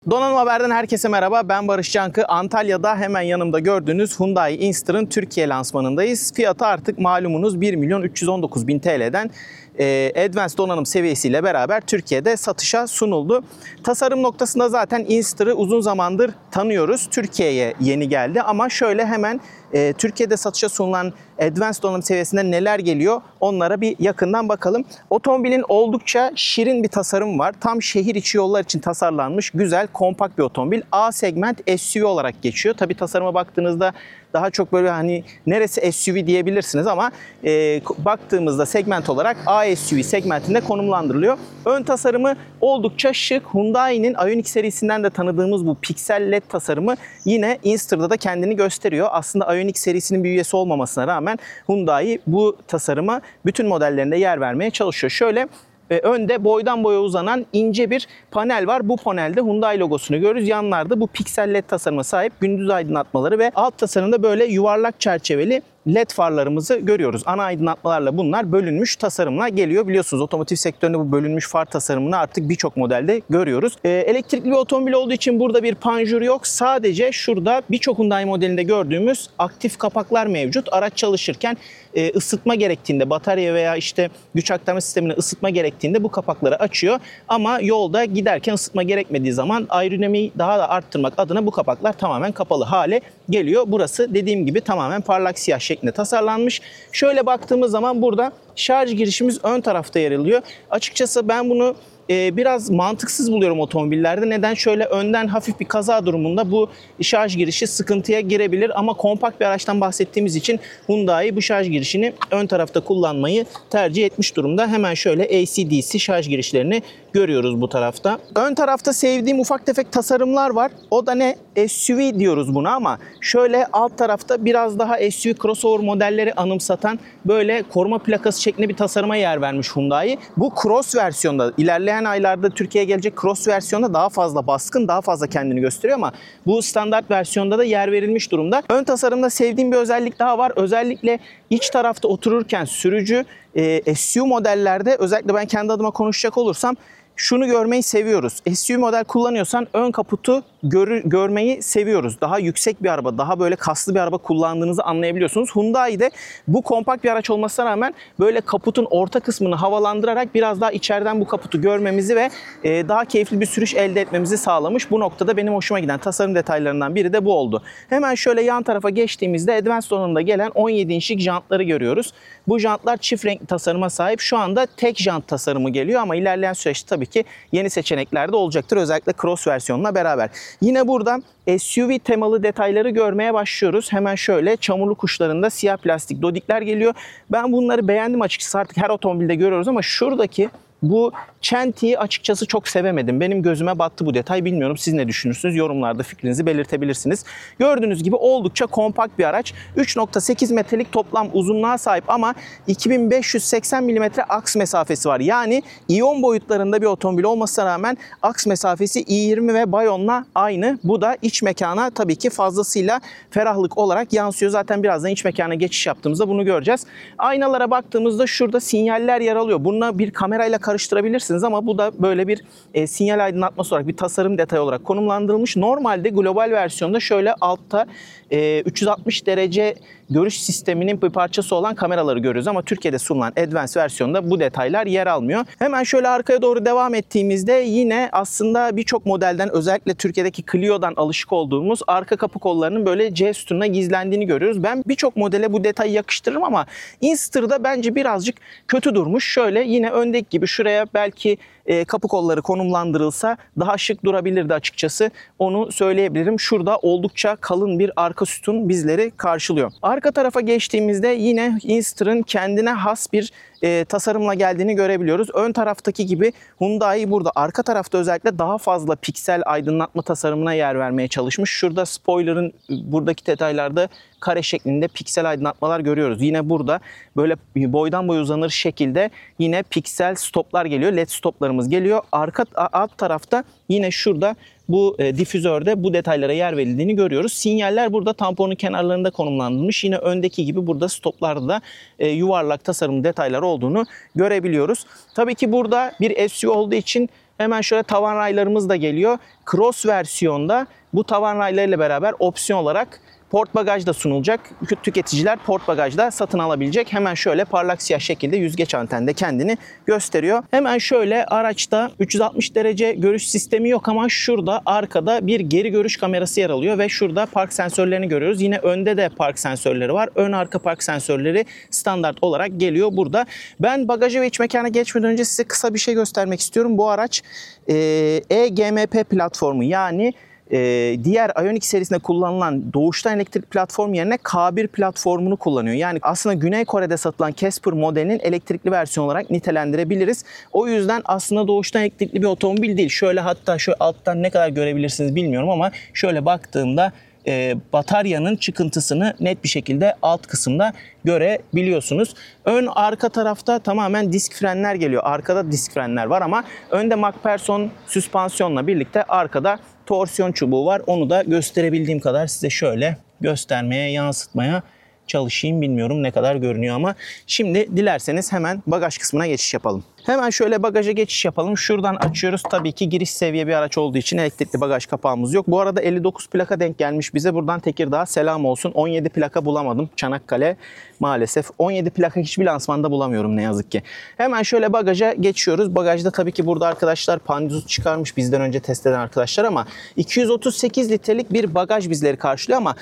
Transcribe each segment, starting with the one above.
Donanım Haber'den herkese merhaba. Ben Barış Cankı. Antalya'da hemen yanımda gördüğünüz Hyundai Inster'ın Türkiye lansmanındayız. Fiyatı artık malumunuz 1.319.000 TL'den Advanced donanım seviyesiyle beraber Türkiye'de satışa sunuldu. Tasarım noktasında zaten Inster'ı uzun zamandır tanıyoruz. Türkiye'ye yeni geldi ama şöyle hemen Türkiye'de satışa sunulan Advanced donanım seviyesinde neler geliyor onlara bir yakından bakalım. Otomobilin oldukça şirin bir tasarım var. Tam şehir içi yollar için tasarlanmış güzel, kompakt bir otomobil. A segment SUV olarak geçiyor. Tabii tasarıma baktığınızda daha çok böyle hani neresi SUV diyebilirsiniz ama baktığımızda segment olarak A SUV segmentinde konumlandırılıyor. Ön tasarımı oldukça şık. Hyundai'nin Ioniq serisinden de tanıdığımız bu piksel LED tasarımı yine Inster'da da kendini gösteriyor. Aslında Ioniq serisinin bir üyesi olmamasına rağmen Hyundai bu tasarıma bütün modellerinde yer vermeye çalışıyor. Şöyle önde boydan boya uzanan ince bir panel var. Bu panelde Hyundai logosunu görürüz. Yanlarda bu piksel LED tasarıma sahip gündüz aydınlatmaları ve alt tasarımda böyle yuvarlak çerçeveli LED farlarımızı görüyoruz. Ana aydınlatmalarla bunlar bölünmüş tasarımla geliyor. Biliyorsunuz otomotiv sektöründe bu bölünmüş far tasarımını artık birçok modelde görüyoruz. Elektrikli bir otomobil olduğu için burada bir panjur yok. Sadece şurada birçok Hyundai modelinde gördüğümüz aktif kapaklar mevcut. Araç çalışırken ısıtma gerektiğinde, batarya veya işte güç aktarma sistemine ısıtma gerektiğinde bu kapakları açıyor. Ama yolda giderken ısıtma gerekmediği zaman aerodinamiği daha da arttırmak adına bu kapaklar tamamen kapalı hale geliyor. Burası dediğim gibi tamamen parlak siyah şeklinde tasarlanmış. Şöyle baktığımız zaman burada şarj girişimiz ön tarafta yer alıyor. Açıkçası ben bunu biraz mantıksız buluyorum otomobillerde. Neden? Şöyle önden hafif bir kaza durumunda bu şarj girişi sıkıntıya girebilir ama kompakt bir araçtan bahsettiğimiz için Hyundai bu şarj girişini ön tarafta kullanmayı tercih etmiş durumda. Hemen şöyle AC/DC şarj girişlerini görüyoruz bu tarafta. Ön tarafta sevdiğim ufak tefek tasarımlar var. O da ne? SUV diyoruz buna ama şöyle alt tarafta biraz daha SUV crossover modelleri anımsatan böyle koruma plakası şeklinde bir tasarıma yer vermiş Hyundai. Bu Cross versiyonda ilerleyen aylarda Türkiye'ye gelecek Cross versiyonda daha fazla baskın, daha fazla kendini gösteriyor ama bu standart versiyonda da yer verilmiş durumda. Ön tasarımda sevdiğim bir özellik daha var. Özellikle iç tarafta otururken sürücü SUV modellerde özellikle ben kendi adıma konuşacak olursam şunu görmeyi seviyoruz. SUV model kullanıyorsan ön kaputu görmeyi seviyoruz. Daha yüksek bir araba, daha böyle kaslı bir araba kullandığınızı anlayabiliyorsunuz. Hyundai'de bu kompakt bir araç olmasına rağmen böyle kaputun orta kısmını havalandırarak biraz daha içeriden bu kaputu görmemizi ve daha keyifli bir sürüş elde etmemizi sağlamış. Bu noktada benim hoşuma giden tasarım detaylarından biri de bu oldu. Hemen şöyle yan tarafa geçtiğimizde Advanced donanımda gelen 17 inçlik jantları görüyoruz. Bu jantlar çift renkli tasarıma sahip. Şu anda tek jant tasarımı geliyor ama ilerleyen süreçte tabii ki yeni seçenekler de olacaktır. Özellikle Cross versiyonuna beraber. Yine burada SUV temalı detayları görmeye başlıyoruz. Hemen şöyle çamurlu kuşlarında siyah plastik dodikler geliyor. Ben bunları beğendim açıkçası. Artık her otomobilde görüyoruz ama şuradaki bu çentiyi açıkçası çok sevemedim. Benim gözüme battı bu detay. Bilmiyorum siz ne düşünürsünüz? Yorumlarda fikrinizi belirtebilirsiniz. Gördüğünüz gibi oldukça kompakt bir araç. 3.8 metrelik toplam uzunluğa sahip ama 2580 mm aks mesafesi var. Yani iyon boyutlarında bir otomobil olmasına rağmen aks mesafesi i20 ve Bayon'la aynı. Bu da iç mekana tabii ki fazlasıyla ferahlık olarak yansıyor. Zaten birazdan iç mekana geçiş yaptığımızda bunu göreceğiz. Aynalara baktığımızda şurada sinyaller yer alıyor. Bununla bir kamerayla karıştırabilirsiniz ama bu da böyle bir sinyal aydınlatması olarak bir tasarım detayı olarak konumlandırılmış. Normalde global versiyonda şöyle altta 360 derece görüş sisteminin bir parçası olan kameraları görüyoruz ama Türkiye'de sunulan Advanced versiyonda bu detaylar yer almıyor. Hemen şöyle arkaya doğru devam ettiğimizde yine aslında birçok modelden özellikle Türkiye'deki Clio'dan alışık olduğumuz arka kapı kollarının böyle C sütununa gizlendiğini görüyoruz. Ben birçok modele bu detayı yakıştırırım ama Inster'da bence birazcık kötü durmuş. Şöyle yine öndeki gibi şuraya belki kapı kolları konumlandırılsa daha şık durabilirdi açıkçası. Onu söyleyebilirim. Şurada oldukça kalın bir arka sütun bizleri karşılıyor. Arka tarafa geçtiğimizde yine Inster'ın kendine has bir tasarımla geldiğini görebiliyoruz. Ön taraftaki gibi Hyundai burada arka tarafta özellikle daha fazla piksel aydınlatma tasarımına yer vermeye çalışmış. Şurada spoiler'ın buradaki detaylarda kare şeklinde piksel aydınlatmalar görüyoruz. Yine burada böyle boydan boya uzanır şekilde yine piksel stoplar geliyor. LED stoplarımız geliyor. Alt tarafta yine şurada bu difüzörde bu detaylara yer verildiğini görüyoruz. Sinyaller burada tamponun kenarlarında konumlandırılmış. Yine öndeki gibi burada stoplarda da yuvarlak tasarım detayları olduğunu görebiliyoruz. Tabii ki burada bir SUV olduğu için Hemen şöyle tavan raylarımız da geliyor. Cross versiyonda bu tavan raylarıyla beraber opsiyon olarak port bagaj da sunulacak. Tüketiciler port bagajda satın alabilecek. Hemen şöyle parlak siyah şekilde yüzgeç antende kendini gösteriyor. Hemen şöyle araçta 360 derece görüş sistemi yok ama şurada arkada bir geri görüş kamerası yer alıyor ve şurada park sensörlerini görüyoruz. Yine önde de park sensörleri var. Ön arka park sensörleri standart olarak geliyor burada. Ben bagaja ve iç mekana geçmeden önce size kısa bir şey göstermek istiyorum. Bu araç eGMP platformu, yani diğer Ioniq serisinde kullanılan doğuştan elektrik platformu yerine K1 platformunu kullanıyor. Yani aslında Güney Kore'de satılan Casper modelinin elektrikli versiyon olarak nitelendirebiliriz. O yüzden aslında doğuştan elektrikli bir otomobil değil. Şöyle, hatta şöyle alttan ne kadar görebilirsiniz bilmiyorum ama şöyle baktığımda bataryanın çıkıntısını net bir şekilde alt kısımda görebiliyorsunuz. Ön arka tarafta tamamen disk frenler geliyor. Arkada disk frenler var ama önde MacPherson süspansiyonla birlikte arkada torsiyon çubuğu var. Onu da gösterebildiğim kadar size şöyle göstermeye, yansıtmaya çalışayım. Bilmiyorum ne kadar görünüyor ama şimdi dilerseniz hemen bagaj kısmına geçiş yapalım. Hemen şöyle bagaja geçiş yapalım. Şuradan açıyoruz. Tabii ki giriş seviye bir araç olduğu için elektrikli bagaj kapağımız yok. Bu arada 59 plaka denk gelmiş bize. Buradan Tekirdağ'a selam olsun. 17 plaka bulamadım. Çanakkale maalesef. 17 plaka hiçbir lansmanda bulamıyorum ne yazık ki. Hemen şöyle bagaja geçiyoruz. Bagajda tabii ki burada arkadaşlar pandizot çıkarmış bizden önce test eden arkadaşlar ama 238 litrelik bir bagaj bizleri karşılıyor ama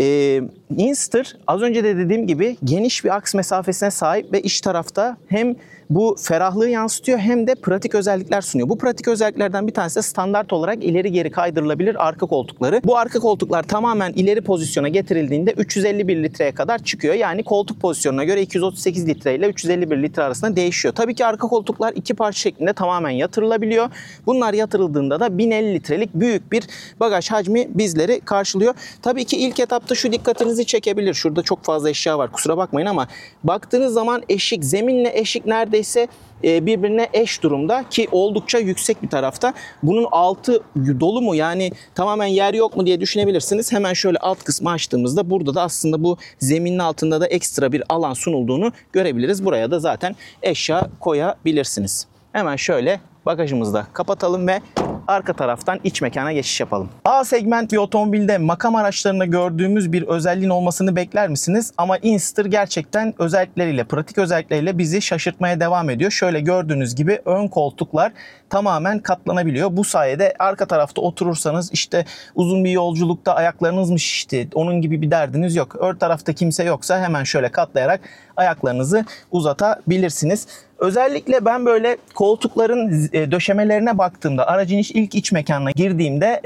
Inster az önce de dediğim gibi geniş bir aks mesafesine sahip ve iç tarafta hem bu ferahlığı yansıtıyor hem de pratik özellikler sunuyor. Bu pratik özelliklerden bir tanesi de standart olarak ileri geri kaydırılabilir arka koltukları. Bu arka koltuklar tamamen ileri pozisyona getirildiğinde 351 litreye kadar çıkıyor. Yani koltuk pozisyonuna göre 238 litre ile 351 litre arasında değişiyor. Tabii ki arka koltuklar iki parça şeklinde tamamen yatırılabiliyor. Bunlar yatırıldığında da 1050 litrelik büyük bir bagaj hacmi bizleri karşılıyor. Tabii ki ilk etapta şu dikkatinizi çekebilir. Şurada çok fazla eşya var, kusura bakmayın ama baktığınız zaman eşik, zeminle eşik neredeyse birbirine eş durumda ki oldukça yüksek bir tarafta. Bunun altı dolu mu, yani tamamen yer yok mu diye düşünebilirsiniz. Hemen şöyle alt kısmı açtığımızda burada da aslında bu zeminin altında da ekstra bir alan sunulduğunu görebiliriz. Buraya da zaten eşya koyabilirsiniz. Hemen şöyle bagajımızı da kapatalım ve arka taraftan iç mekana geçiş yapalım. A segment bir otomobilde makam araçlarında gördüğümüz bir özelliğin olmasını bekler misiniz? Ama Inster gerçekten özellikleriyle, pratik özellikleriyle bizi şaşırtmaya devam ediyor. Şöyle gördüğünüz gibi ön koltuklar tamamen katlanabiliyor. Bu sayede arka tarafta oturursanız işte uzun bir yolculukta ayaklarınız mı şişti, onun gibi bir derdiniz yok. Ön tarafta kimse yoksa hemen şöyle katlayarak ayaklarınızı uzatabilirsiniz. Özellikle ben böyle koltukların döşemelerine baktığımda, aracın ilk iç mekanına girdiğimde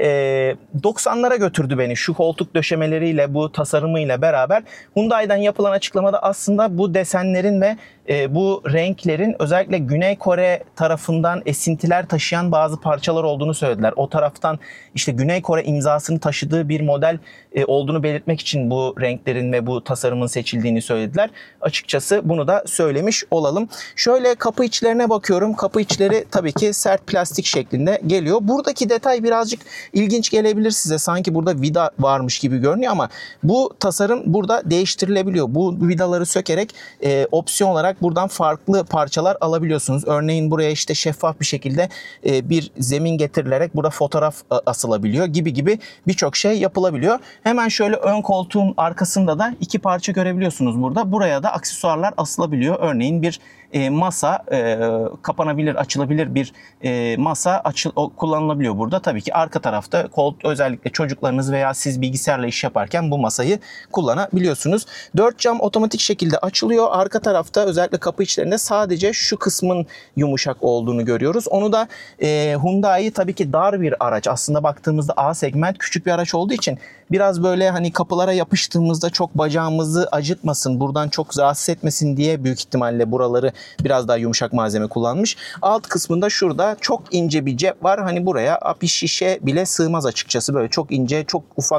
90'lara götürdü beni şu koltuk döşemeleriyle, bu tasarımıyla beraber. Hyundai'den yapılan açıklamada aslında bu desenlerin ve bu renklerin özellikle Güney Kore tarafından esintiler taşıyan bazı parçalar olduğunu söylediler. O taraftan işte Güney Kore imzasını taşıdığı bir model olduğunu belirtmek için bu renklerin ve bu tasarımın seçildiğini söylediler. Açıkçası bunu da söylemiş olalım. Şöyle kapı içlerine bakıyorum. Kapı içleri tabii ki sert plastik şeklinde geliyor. Buradaki detay birazcık ilginç gelebilir size. Sanki burada vida varmış gibi görünüyor ama bu tasarım burada değiştirilebiliyor. Bu vidaları sökerek opsiyon olarak buradan farklı parçalar alabiliyorsunuz. Örneğin buraya işte şeffaf bir şekilde bir zemin getirilerek burada fotoğraf asılabiliyor gibi birçok şey yapılabiliyor. Hemen şöyle ön koltuğun arkasında da iki parça görebiliyorsunuz burada. Buraya da aksesuarlar asılabiliyor. Örneğin bir masa, kapanabilir, açılabilir bir masa kullanılabiliyor burada. Tabii ki arka tarafta özellikle çocuklarınız veya siz bilgisayarla iş yaparken bu masayı kullanabiliyorsunuz. 4 cam otomatik şekilde açılıyor. Arka tarafta özellikle kapı içlerinde sadece şu kısmın yumuşak olduğunu görüyoruz. Onu da Hyundai tabii ki dar bir araç. Aslında baktığımızda A segment küçük bir araç olduğu için biraz böyle hani kapılara yapıştığımızda çok bacağımızı acıtmasın, buradan çok rahatsız etmesin diye büyük ihtimalle buraları biraz daha yumuşak malzeme kullanmış. Alt kısmında şurada çok ince bir cep var. Hani buraya bir şişe bile sığmaz açıkçası. Böyle çok ince, çok ufak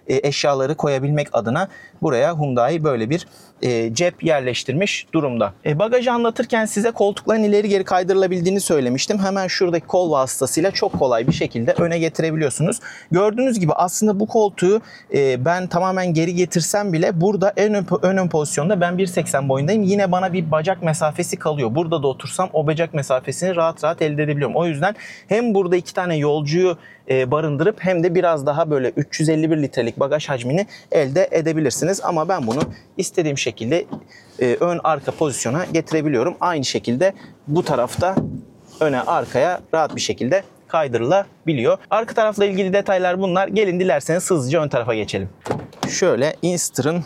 eşyaları koyabilmek adına buraya Hyundai böyle bir cep yerleştirmiş durumda. Bagajı anlatırken size koltukların ileri geri kaydırılabildiğini söylemiştim. Hemen şuradaki kol vasıtasıyla çok kolay bir şekilde öne getirebiliyorsunuz. Gördüğünüz gibi aslında bu koltuğu ben tamamen geri getirsem bile burada en ön pozisyonda ben 1.80 boyundayım. Yine bana bir bacak mesafesi kalıyor. Burada da otursam o bacak mesafesini rahat rahat elde edebiliyorum. O yüzden hem burada 2 tane yolcuyu barındırıp hem de biraz daha böyle 351 litrelik bagaj hacmini elde edebilirsiniz. Ama ben bunu istediğim şekilde ön arka pozisyona getirebiliyorum. Aynı şekilde bu tarafta öne arkaya rahat bir şekilde kaydırılabiliyor. Arka tarafla ilgili detaylar bunlar. Gelin dilerseniz hızlıca ön tarafa geçelim. Şöyle Inster'ın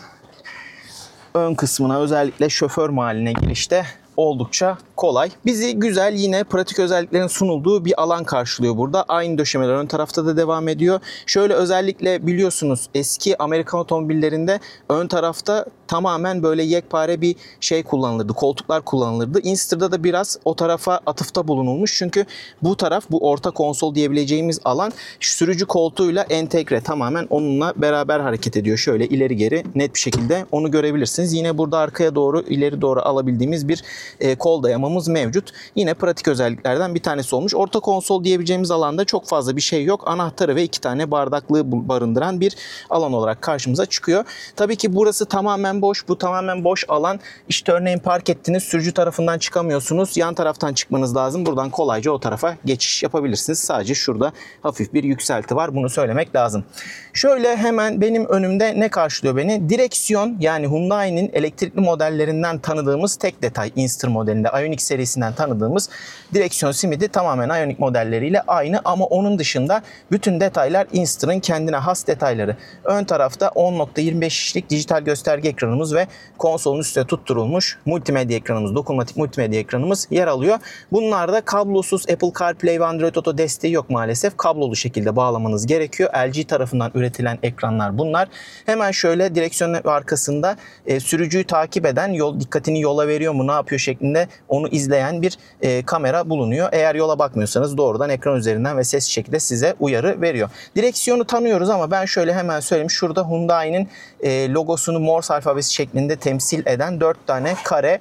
ön kısmına özellikle şoför mahalline girişte oldukça kolay. Bizi güzel yine pratik özelliklerin sunulduğu bir alan karşılıyor burada. Aynı döşemeler ön tarafta da devam ediyor. Şöyle özellikle biliyorsunuz eski Amerikan otomobillerinde ön tarafta tamamen böyle yekpare bir şey kullanılırdı. Koltuklar kullanılırdı. Inster'da da biraz o tarafa atıfta bulunulmuş. Çünkü bu taraf, bu orta konsol diyebileceğimiz alan sürücü koltuğuyla entegre. Tamamen onunla beraber hareket ediyor. Şöyle ileri geri net bir şekilde onu görebilirsiniz. Yine burada arkaya doğru ileri doğru alabildiğimiz bir kol dayamamız mevcut. Yine pratik özelliklerden bir tanesi olmuş. Orta konsol diyebileceğimiz alanda çok fazla bir şey yok. Anahtarı ve 2 tane bardaklığı barındıran bir alan olarak karşımıza çıkıyor. Tabii ki burası tamamen boş. Bu tamamen boş alan. İşte örneğin park ettiniz. Sürücü tarafından çıkamıyorsunuz. Yan taraftan çıkmanız lazım. Buradan kolayca o tarafa geçiş yapabilirsiniz. Sadece şurada hafif bir yükselti var. Bunu söylemek lazım. Şöyle hemen benim önümde ne karşılıyor beni? Direksiyon, yani Hyundai'nin elektrikli modellerinden tanıdığımız tek detay. Inster modelinde Ioniq serisinden tanıdığımız direksiyon simidi tamamen Ioniq modelleriyle aynı ama onun dışında bütün detaylar Inster'ın kendine has detayları. Ön tarafta 10.25 inçlik dijital gösterge ekranımız ve konsolun üstüne tutturulmuş multimedya ekranımız, dokunmatik multimedya ekranımız yer alıyor. Bunlarda kablosuz Apple CarPlay ve Android Auto desteği yok maalesef. Kablolu şekilde bağlamanız gerekiyor. LG tarafından üretilen ekranlar bunlar. Hemen şöyle direksiyonun arkasında sürücüyü takip eden, dikkatini yola veriyor mu, ne yapıyor şeklinde onu izleyen bir kamera bulunuyor. Eğer yola bakmıyorsanız doğrudan ekran üzerinden ve ses şekilde size uyarı veriyor. Direksiyonu tanıyoruz ama ben şöyle hemen söyleyeyim. Şurada Hyundai'nin logosunu Morse alfabesi şeklinde temsil eden 4 tane kare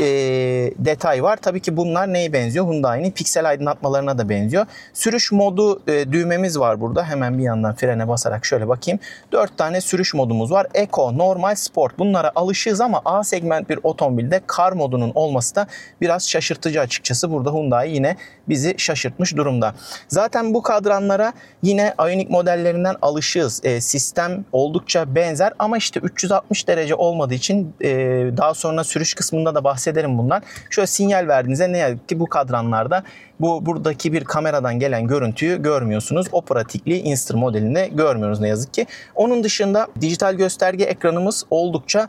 detay var. Tabii ki bunlar neye benziyor? Hyundai'nin piksel aydınlatmalarına da benziyor. Sürüş modu düğmemiz var burada. Hemen bir yandan frene basarak şöyle bakayım. 4 tane sürüş modumuz var. Eco, normal, sport. Bunlara alışığız ama A segment bir otomobilde kar modunun olması da biraz şaşırtıcı açıkçası. Burada Hyundai yine bizi şaşırtmış durumda. Zaten bu kadranlara yine Ioniq modellerinden alışığız. Sistem oldukça benzer ama işte 360 derece olmadığı için daha sonra sürüş kısmında da bahsederim bundan. Şöyle sinyal verdiğinizde ne yazık ki bu kadranlarda buradaki bir kameradan gelen görüntüyü görmüyorsunuz. O pratikliği Inster modelinde görmüyoruz ne yazık ki. Onun dışında dijital gösterge ekranımız oldukça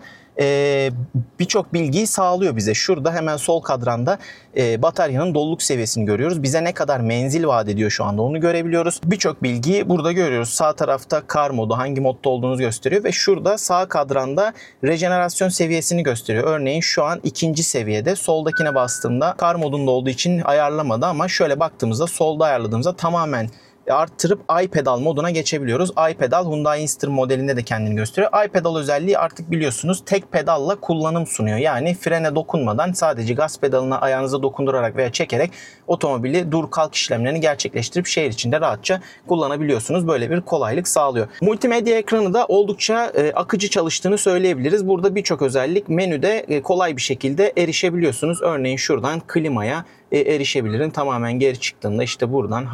birçok bilgiyi sağlıyor bize. Şurada hemen sol kadranda bataryanın doluluk seviyesini görüyoruz. Bize ne kadar menzil vaat ediyor şu anda onu görebiliyoruz. Birçok bilgiyi burada görüyoruz. Sağ tarafta kar modu, hangi modda olduğunuzu gösteriyor ve şurada sağ kadranda rejenerasyon seviyesini gösteriyor. Örneğin şu an 2. seviyede. Soldakine bastığımda kar modunda olduğu için ayarlamadı ama şöyle baktığımızda solda ayarladığımızda tamamen arttırıp iPedal moduna geçebiliyoruz. iPedal Hyundai Inster modelinde de kendini gösteriyor. iPedal özelliği artık biliyorsunuz tek pedalla kullanım sunuyor. Yani frene dokunmadan sadece gaz pedalına ayağınıza dokundurarak veya çekerek otomobili dur kalk işlemlerini gerçekleştirip şehir içinde rahatça kullanabiliyorsunuz. Böyle bir kolaylık sağlıyor. Multimedya ekranı da oldukça akıcı çalıştığını söyleyebiliriz. Burada birçok özellik menüde kolay bir şekilde erişebiliyorsunuz. Örneğin şuradan klimaya erişebilirim. Tamamen geri çıktığımda işte buradan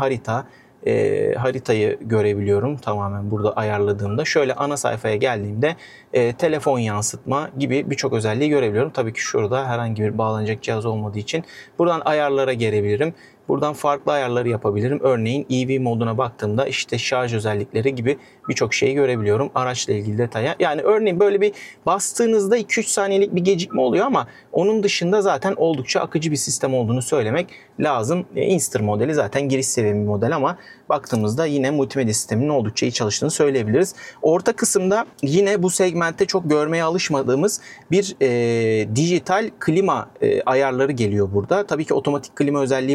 haritayı görebiliyorum tamamen burada ayarladığımda. Şöyle ana sayfaya geldiğimde telefon yansıtma gibi birçok özelliği görebiliyorum. Tabii ki şurada herhangi bir bağlanacak cihaz olmadığı için buradan ayarlara gelebilirim. Buradan farklı ayarları yapabilirim. Örneğin EV moduna baktığımda işte şarj özellikleri gibi birçok şeyi görebiliyorum. Araçla ilgili detaya. Yani örneğin böyle bir bastığınızda 2-3 saniyelik bir gecikme oluyor ama onun dışında zaten oldukça akıcı bir sistem olduğunu söylemek lazım. Inster modeli zaten giriş seviye bir model ama baktığımızda yine multimedya sisteminin oldukça iyi çalıştığını söyleyebiliriz. Orta kısımda yine bu segmentte çok görmeye alışmadığımız bir dijital klima ayarları geliyor burada. Tabii ki otomatik klima özelliği bu araçta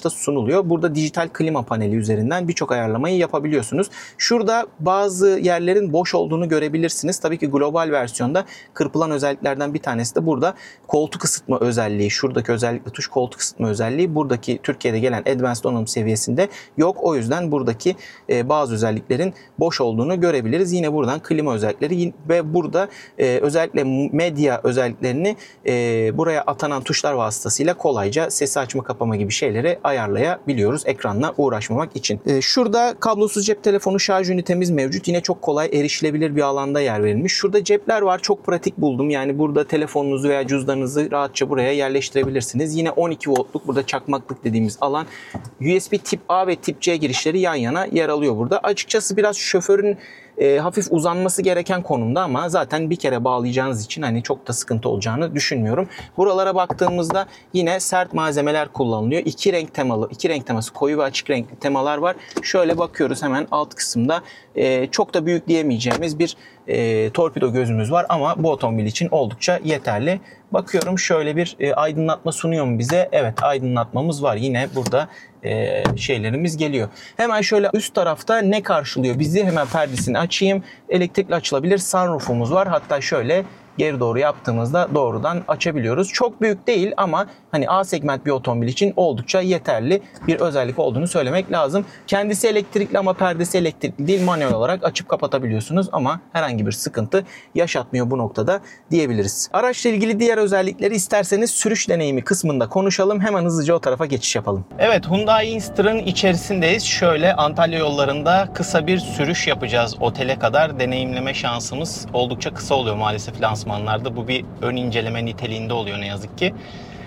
amaçta sunuluyor. Burada dijital klima paneli üzerinden birçok ayarlamayı yapabiliyorsunuz. Şurada bazı yerlerin boş olduğunu görebilirsiniz. Tabii ki global versiyonda kırpılan özelliklerden bir tanesi de burada koltuk ısıtma özelliği. Şuradaki özellikle tuş koltuk ısıtma özelliği buradaki Türkiye'de gelen Advanced donanım seviyesinde yok. O yüzden buradaki bazı özelliklerin boş olduğunu görebiliriz. Yine buradan klima özellikleri ve burada özellikle medya özelliklerini buraya atanan tuşlar vasıtasıyla kolayca sesi açma kapama gibi şeyleri ayarlayabiliyoruz ekranla uğraşmamak için. Şurada kablosuz cep telefonu şarj ünitemiz mevcut. Yine çok kolay erişilebilir bir alanda yer verilmiş. Şurada cepler var. Çok pratik buldum. Yani burada telefonunuzu veya cüzdanınızı rahatça buraya yerleştirebilirsiniz. Yine 12 voltluk burada çakmaklık dediğimiz alan. USB tip A ve tip C girişleri yan yana yer alıyor burada. Açıkçası biraz şoförün hafif uzanması gereken konumda ama zaten bir kere bağlayacağınız için hani çok da sıkıntı olacağını düşünmüyorum. Buralara baktığımızda yine sert malzemeler kullanılıyor. İki renk teması, koyu ve açık renkli temalar var. Şöyle bakıyoruz hemen alt kısımda çok da büyük diyemeyeceğimiz bir torpido gözümüz var ama bu otomobil için oldukça yeterli. Bakıyorum şöyle bir aydınlatma sunuyor mu bize? Evet, aydınlatmamız var. Yine burada şeylerimiz geliyor. Hemen şöyle üst tarafta ne karşılıyor bizi? Hemen perdesini açayım. Elektrikli açılabilir sunroofumuz var. Hatta şöyle geri doğru yaptığımızda doğrudan açabiliyoruz. Çok büyük değil ama hani A segment bir otomobil için oldukça yeterli bir özellik olduğunu söylemek lazım. Kendisi elektrikli ama perdesi elektrikli değil. Manuel olarak açıp kapatabiliyorsunuz ama herhangi bir sıkıntı yaşatmıyor bu noktada diyebiliriz. Araçla ilgili diğer özellikleri isterseniz sürüş deneyimi kısmında konuşalım. Hemen hızlıca o tarafa geçiş yapalım. Evet, Hyundai Inster'ın içerisindeyiz. Şöyle Antalya yollarında kısa bir sürüş yapacağız. Otele kadar deneyimleme şansımız oldukça kısa oluyor maalesef lansmanlarda. Bu bir ön inceleme niteliğinde oluyor ne yazık ki.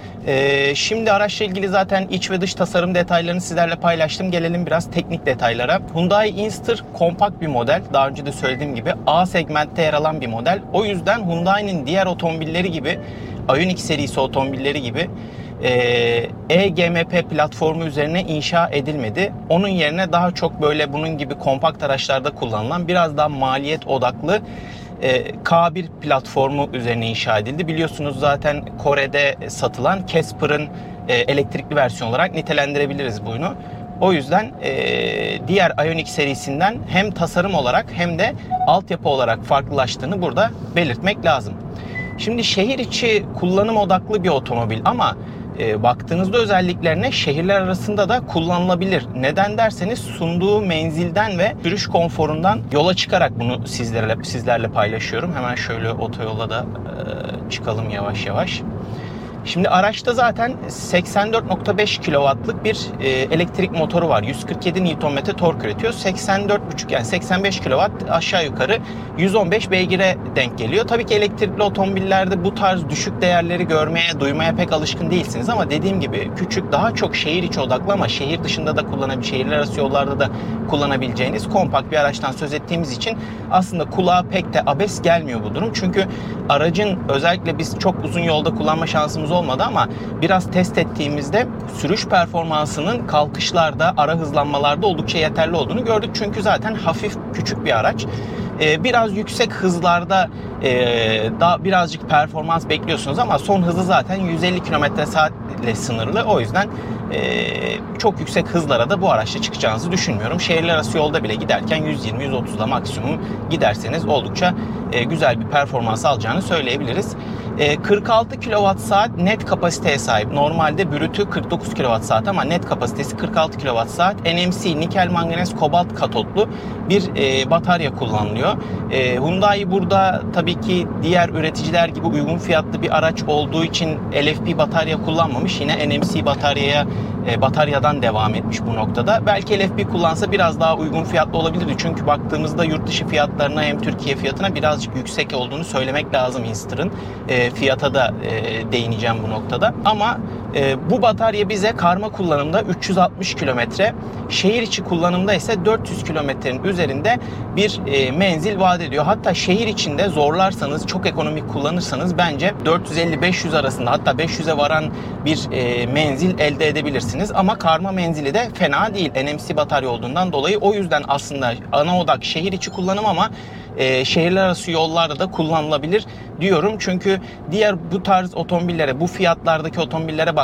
Şimdi araçla ilgili zaten iç ve dış tasarım detaylarını sizlerle paylaştım. Gelelim biraz teknik detaylara. Hyundai Inster kompakt bir model. Daha önce de söylediğim gibi A segmentte yer alan bir model. O yüzden Hyundai'nin diğer otomobilleri gibi, Ioniq serisi otomobilleri gibi eGMP platformu üzerine inşa edilmedi. Onun yerine daha çok böyle bunun gibi kompakt araçlarda kullanılan biraz daha maliyet odaklı K1 platformu üzerine inşa edildi. Biliyorsunuz zaten Kore'de satılan Casper'ın elektrikli versiyon olarak nitelendirebiliriz bunu. O yüzden diğer Ioniq serisinden hem tasarım olarak hem de altyapı olarak farklılaştığını burada belirtmek lazım. Şimdi şehir içi kullanım odaklı bir otomobil ama baktığınızda özelliklerine şehirler arasında da kullanılabilir. Neden derseniz sunduğu menzilden ve sürüş konforundan yola çıkarak bunu sizlerle paylaşıyorum. Hemen şöyle otoyola da çıkalım yavaş yavaş. Şimdi araçta zaten 84.5 kW'lık bir elektrik motoru var. 147 Nm tork üretiyor. 84.5 yani 85 kW aşağı yukarı 115 beygire denk geliyor. Tabii ki elektrikli otomobillerde bu tarz düşük değerleri görmeye, duymaya pek alışkın değilsiniz ama dediğim gibi küçük, daha çok şehir içi odaklı ama şehir dışında da şehirler arası yollarda da kullanabileceğiniz kompakt bir araçtan söz ettiğimiz için aslında kulağa pek de abes gelmiyor bu durum. Çünkü aracın özellikle biz çok uzun yolda kullanma şansımız olmadı ama biraz test ettiğimizde sürüş performansının kalkışlarda, ara hızlanmalarda oldukça yeterli olduğunu gördük. Çünkü zaten hafif küçük bir araç. Biraz yüksek hızlarda daha birazcık performans bekliyorsunuz ama son hızı zaten 150 km/saat ile sınırlı. O yüzden çok yüksek hızlara da bu araçla çıkacağınızı düşünmüyorum. Şehirler arası yolda bile giderken 120-130'la maksimum giderseniz oldukça güzel bir performans alacağını söyleyebiliriz. 46 kWh net kapasiteye sahip. Normalde brütü 49 kWh ama net kapasitesi 46 kWh. NMC nikel manganez kobalt katotlu bir batarya kullanılıyor. Hyundai burada tabii ki diğer üreticiler gibi uygun fiyatlı bir araç olduğu için LFP batarya kullanmamış. Yine NMC bataryadan devam etmiş bu noktada. Belki LFP kullansa biraz daha uygun fiyatlı olabilirdi. Çünkü baktığımızda yurt dışı fiyatlarına hem Türkiye fiyatına birazcık yüksek olduğunu söylemek lazım Inster'ın. Fiyata da değineceğim bu noktada. Ama bu batarya bize karma kullanımda 360 kilometre, şehir içi kullanımda ise 400 kilometrenin üzerinde bir menzil vaat ediyor. Hatta şehir içinde zorlarsanız, çok ekonomik kullanırsanız bence 450-500 arasında, hatta 500'e varan bir menzil elde edebilirsiniz. Ama karma menzili de fena değil NMC batarya olduğundan dolayı. O yüzden aslında ana odak şehir içi kullanım ama şehirler arası yollarda da kullanılabilir diyorum. Çünkü diğer bu tarz otomobillere, bu fiyatlardaki otomobillere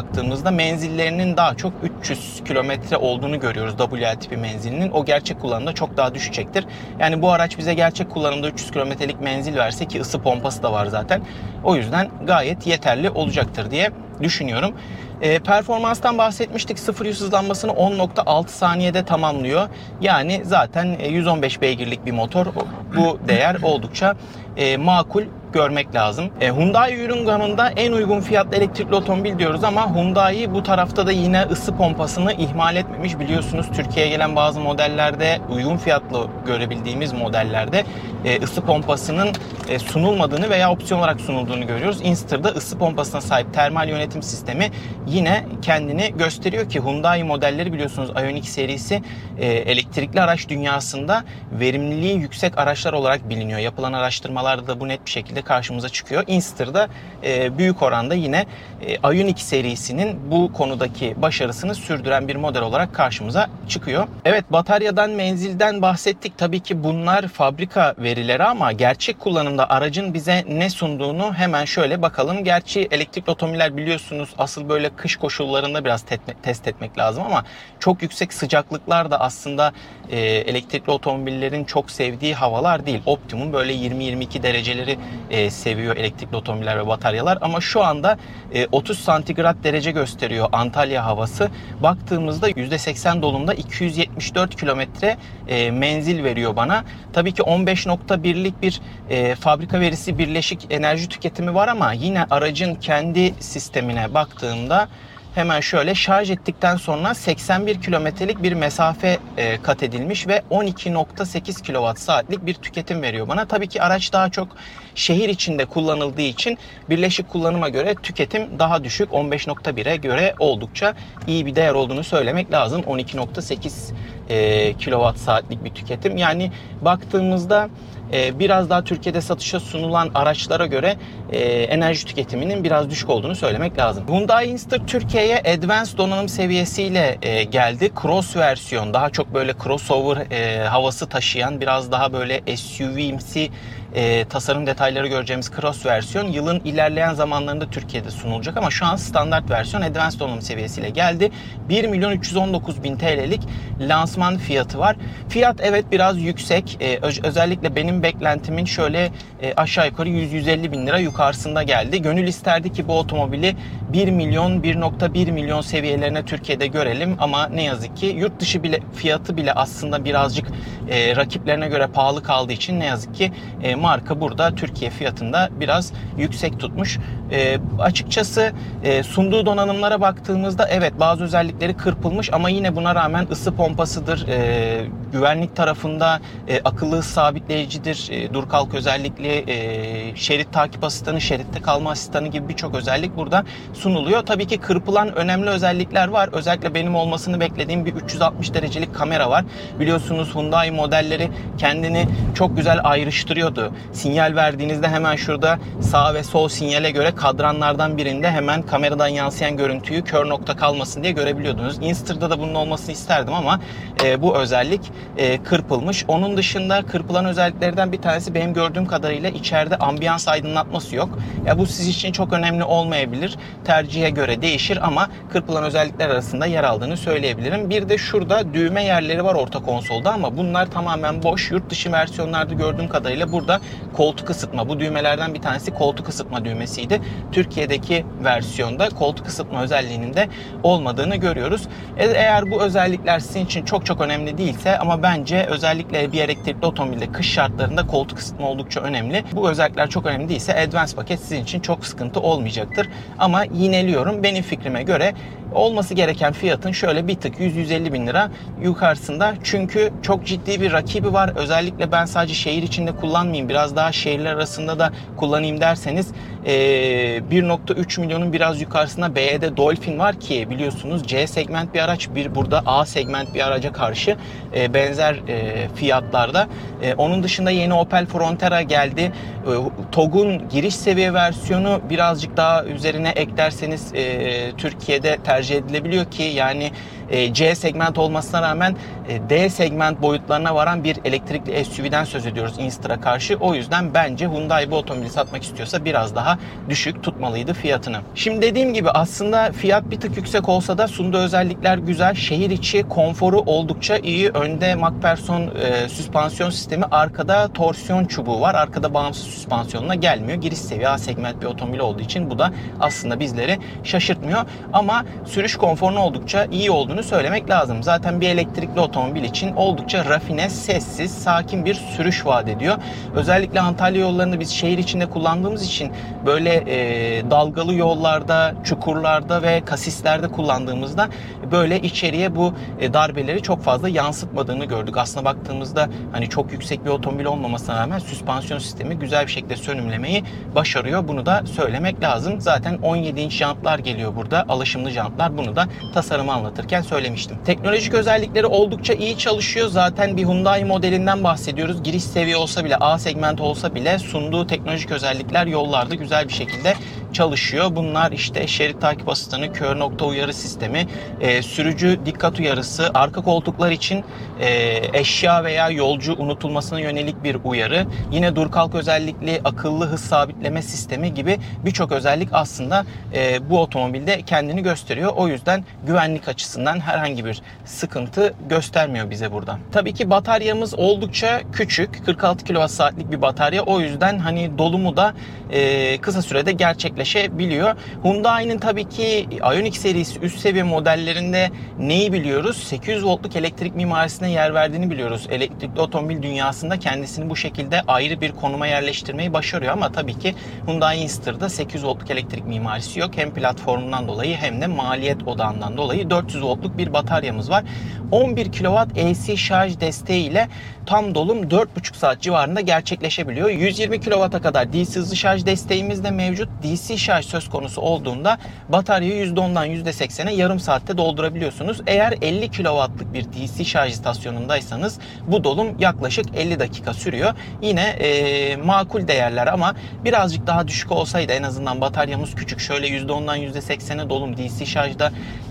baktığımızda menzillerinin daha çok 300 kilometre olduğunu görüyoruz WL tipi menzilinin. O gerçek kullanımda çok daha düşecektir. Yani bu araç bize gerçek kullanımda 300 kilometrelik menzil verse, ki ısı pompası da var zaten, o yüzden gayet yeterli olacaktır diye düşünüyorum. Performanstan bahsetmiştik. 0-100 hızlanmasını 10.6 saniyede tamamlıyor. Yani zaten 115 beygirlik bir motor. Bu değer oldukça makul görmek lazım. Hyundai ürün gamında en uygun fiyatlı elektrikli otomobil diyoruz ama Hyundai bu tarafta da yine ısı pompasını ihmal etmemiş. Biliyorsunuz Türkiye'ye gelen bazı modellerde, uygun fiyatlı görebildiğimiz modellerde ısı pompasının sunulmadığını veya opsiyon olarak sunulduğunu görüyoruz. Inster'da ısı pompasına sahip termal yönetim sistemi yine kendini gösteriyor ki Hyundai modelleri biliyorsunuz Ioniq serisi elektrikli araç dünyasında verimliliği yüksek araçlar olarak biliniyor. Yapılan araştırmalarda da bu net bir şekilde karşımıza çıkıyor. Inster'da büyük oranda yine Ioniq serisinin bu konudaki başarısını sürdüren bir model olarak karşımıza çıkıyor. Evet, bataryadan, menzilden bahsettik. Tabii ki bunlar fabrika verileri ama gerçek kullanımda aracın bize ne sunduğunu hemen şöyle bakalım. Gerçi elektrikli otomobiller biliyorsunuz asıl böyle kış koşullarında biraz test etmek lazım ama çok yüksek sıcaklıklar da aslında elektrikli otomobillerin çok sevdiği havalar değil. Optimum böyle 20-22 dereceleri seviyor elektrikli otomobiller ve bataryalar ama şu anda 30 santigrat derece gösteriyor Antalya havası. Baktığımızda %80 dolumda 274 kilometre menzil veriyor bana. Tabii ki 15.1'lik bir fabrika verisi birleşik enerji tüketimi var ama yine aracın kendi sistemine baktığımda hemen şöyle şarj ettikten sonra 81 kilometrelik bir mesafe kat edilmiş ve 12.8 kWh bir tüketim veriyor bana. Tabii ki araç daha çok şehir içinde kullanıldığı için birleşik kullanıma göre tüketim daha düşük. 15.1'e göre oldukça iyi bir değer olduğunu söylemek lazım. 12.8 kWh'lik bir tüketim. Yani baktığımızda biraz daha Türkiye'de satışa sunulan araçlara göre enerji tüketiminin biraz düşük olduğunu söylemek lazım. Hyundai Inster Türkiye'ye Advanced donanım seviyesiyle geldi. Cross versiyon, daha çok böyle crossover havası taşıyan, biraz daha böyle SUV'imsi tasarım detayları göreceğimiz Cross versiyon yılın ilerleyen zamanlarında Türkiye'de sunulacak ama şu an standart versiyon Advanced donanım seviyesiyle geldi. 1.319.000 TL'lik lansman fiyatı var. Fiyat evet biraz yüksek. Özellikle benim beklentimin şöyle aşağı yukarı 100-150 bin lira yukarısında geldi. Gönül isterdi ki bu otomobili 1 milyon, 1.1 milyon seviyelerine Türkiye'de görelim ama ne yazık ki yurt dışı bile fiyatı bile aslında birazcık rakiplerine göre pahalı kaldığı için ne yazık ki marka burada Türkiye fiyatında biraz yüksek tutmuş. Açıkçası sunduğu donanımlara baktığımızda evet bazı özellikleri kırpılmış ama yine buna rağmen ısı pompasıdır. Güvenlik tarafında akıllı hız sabitleyicidir. Dur kalk özellikli, şerit takip asistanı, şeritte kalma asistanı gibi birçok özellik burada sunuluyor. Tabii ki kırpılan önemli özellikler var. Özellikle benim olmasını beklediğim bir 360 derecelik kamera var. Biliyorsunuz Hyundai modelleri kendini çok güzel ayrıştırıyordu. Sinyal verdiğinizde hemen şurada sağ ve sol sinyale göre kadranlardan birinde hemen kameradan yansıyan görüntüyü kör nokta kalmasın diye görebiliyordunuz. Inster'da da bunun olmasını isterdim ama bu özellik kırpılmış. Onun dışında kırpılan özelliklerden bir tanesi benim gördüğüm kadarıyla içeride ambiyans aydınlatması yok. Ya bu siz için çok önemli olmayabilir. Tercihe göre değişir ama kırpılan özellikler arasında yer aldığını söyleyebilirim. Bir de şurada düğme yerleri var orta konsolda ama bunlar tamamen boş. Yurt dışı versiyonlarda gördüğüm kadarıyla burada koltuk ısıtma, bu düğmelerden bir tanesi koltuk ısıtma düğmesiydi. Türkiye'deki versiyonda koltuk ısıtma özelliğinin de olmadığını görüyoruz. Eğer bu özellikler sizin için çok önemli değilse ama bence özellikle bir elektrikli otomobilde kış şartlarında koltuk ısıtma oldukça önemli. Bu özellikler çok önemli değilse Advanced paket sizin için çok sıkıntı olmayacaktır. Ama yineliyorum, benim fikrime göre olması gereken fiyatın şöyle bir tık 100-150 bin lira yukarısında. Çünkü çok ciddi bir rakibi var. Özellikle ben sadece şehir içinde kullanmayayım, biraz daha şehirler arasında da kullanayım derseniz 1.3 milyonun biraz yukarısında BYD Dolphin var ki biliyorsunuz C segment bir araç, bir burada A segment bir araca karşı benzer fiyatlarda. Onun dışında yeni Opel Frontera geldi. TOG'un giriş seviye versiyonu birazcık daha üzerine eklerseniz Türkiye'de tercih edilebiliyor ki yani C segment olmasına rağmen D segment boyutlarına varan bir elektrikli SUV'den söz ediyoruz Inster'a karşı. O yüzden bence Hyundai bu otomobili satmak istiyorsa biraz daha düşük tutmalıydı fiyatını. Şimdi dediğim gibi aslında fiyat bir tık yüksek olsa da sunduğu özellikler güzel. Şehir içi konforu oldukça iyi. Önde MacPherson süspansiyon sistemi, arkada torsiyon çubuğu var. Arkada bağımsız süspansiyonla gelmiyor. Giriş seviye A segment bir otomobil olduğu için bu da aslında bizleri şaşırtmıyor. Ama sürüş konforunun oldukça iyi olduğunu söylemek lazım. Zaten bir elektrikli otomobil için oldukça rafine, sessiz, sakin bir sürüş vaat ediyor. Özellikle Antalya yollarını biz şehir içinde kullandığımız için böyle dalgalı yollarda, çukurlarda ve kasislerde kullandığımızda böyle içeriye bu darbeleri çok fazla yansıtmadığını gördük. Aslına baktığımızda hani çok yüksek bir otomobil olmamasına rağmen süspansiyon sistemi güzel bir şekilde sönümlemeyi başarıyor. Bunu da söylemek lazım. Zaten 17 inç jantlar geliyor burada. Alışımlı jantlar. Bunu da tasarımı anlatırken söylemiştim. Teknolojik özellikleri oldukça iyi çalışıyor. Zaten bir Hyundai modelinden bahsediyoruz. Giriş seviye olsa bile, A segment olsa bile sunduğu teknolojik özellikler yollarda güzel bir şekilde çalışıyor. Bunlar işte şerit takip asistanı, kör nokta uyarı sistemi, sürücü dikkat uyarısı, arka koltuklar için eşya veya yolcu unutulmasına yönelik bir uyarı, yine dur kalk özellikli akıllı hız sabitleme sistemi gibi birçok özellik aslında bu otomobilde kendini gösteriyor. O yüzden güvenlik açısından herhangi bir sıkıntı göstermiyor bize burada. Tabii ki bataryamız oldukça küçük. 46 kWh'lik bir batarya. O yüzden hani dolumu da kısa sürede gerçekleşebiliyor. Hyundai'nin tabii ki Ioniq serisi üst seviye modellerinde neyi biliyoruz? 800 voltluk elektrik mimarisine yer verdiğini biliyoruz. Elektrikli otomobil dünyasında kendisini bu şekilde ayrı bir konuma yerleştirmeyi başarıyor ama tabii ki Hyundai Inster'da 800 voltluk elektrik mimarisi yok. Hem platformundan dolayı hem de maliyet odağından dolayı 400 voltluk bir bataryamız var. 11 kW AC şarj desteği ile tam dolum 4,5 saat civarında gerçekleşebiliyor. 120 kW'a kadar DC hızlı şarj desteğimiz de mevcut. DC şarj söz konusu olduğunda bataryayı %10'dan %80'e yarım saatte doldurabiliyorsunuz. Eğer 50 kW'lık bir DC şarj istasyonundaysanız bu dolum yaklaşık 50 dakika sürüyor. Yine makul değerler ama birazcık daha düşük olsaydı, en azından bataryamız küçük, şöyle %10'dan %80'e dolum DC şarjda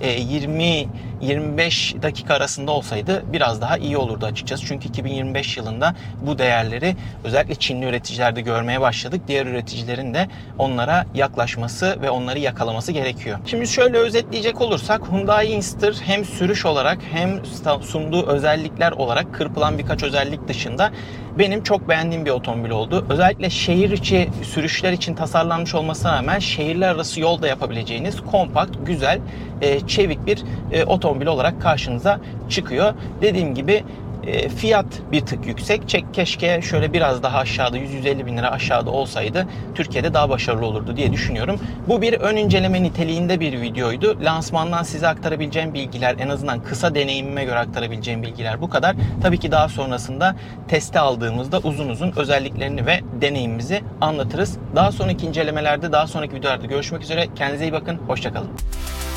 20-25 dakika arasında olsaydı biraz daha iyi olurdu açıkçası. Çünkü 2025 yılında bu değerleri özellikle Çinli üreticilerde görmeye başladık. Diğer üreticilerin de onlara yaklaşması ve onları yakalaması gerekiyor. Şimdi şöyle özetleyecek olursak, Hyundai Inster hem sürüş olarak hem sunduğu özellikler olarak kırpılan birkaç özellik dışında benim çok beğendiğim bir otomobil oldu. Özellikle şehir içi sürüşler için tasarlanmış olmasına rağmen şehirler arası yolda yapabileceğiniz kompakt, güzel, çevik bir otomobil olarak karşınıza çıkıyor. Dediğim gibi fiyat bir tık yüksek. Keşke şöyle biraz daha aşağıda, 100-150 bin lira aşağıda olsaydı Türkiye'de daha başarılı olurdu diye düşünüyorum. Bu bir ön inceleme niteliğinde bir videoydu. Lansmandan size aktarabileceğim bilgiler, en azından kısa deneyimime göre aktarabileceğim bilgiler bu kadar. Tabii ki daha sonrasında teste aldığımızda uzun uzun özelliklerini ve deneyimimizi anlatırız. Daha sonraki incelemelerde, daha sonraki videolarda görüşmek üzere. Kendinize iyi bakın. Hoşça kalın.